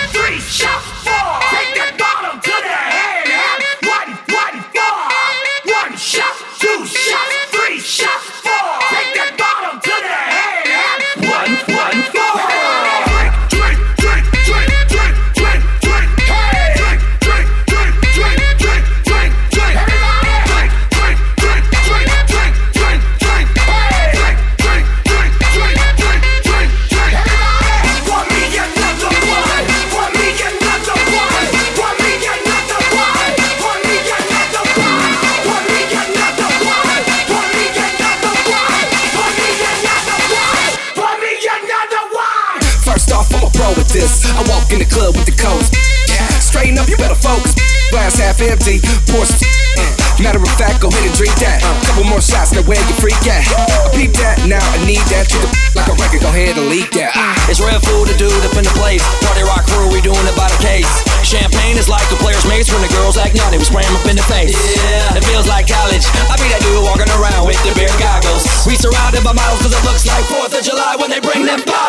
three shots, four. Take that bottle to the head. One, four. One shot, two shots, three shots, four. Take that bottle to the head. One, four. Drink, drink, drink, drink, drink, drink, drink. Hey, drink, drink, drink, drink, drink, drink, drink. Everybody, drink, drink, drink, drink, drink, drink, drink. Hey, drink, drink, drink, drink, drink, drink, drink. Everybody, pour me another one. Pour me another one. Pour me another one. Pour me another one. Pour me another one. Pour me another one. Pour me another one. Pour me another one. First off, I'm a pro with this. I walk in the club with the codes. Straighten up, you better focus. Glass half empty, pour some. Matter of fact, go ahead and drink that. Couple more shots, now where you freak at? I peep that, now I need that. Treat the like a record, go ahead and leak that. It's Red Food, the dude up in the place. Party Rock crew, we doing it by the case. Champagne is like the players' mates. When the girls act naughty, we spray 'em up in the face. Yeah, it feels like college. I be that dude walking around with the beer goggles. We surrounded by models cause it looks like 4th of July when they bring them bottles.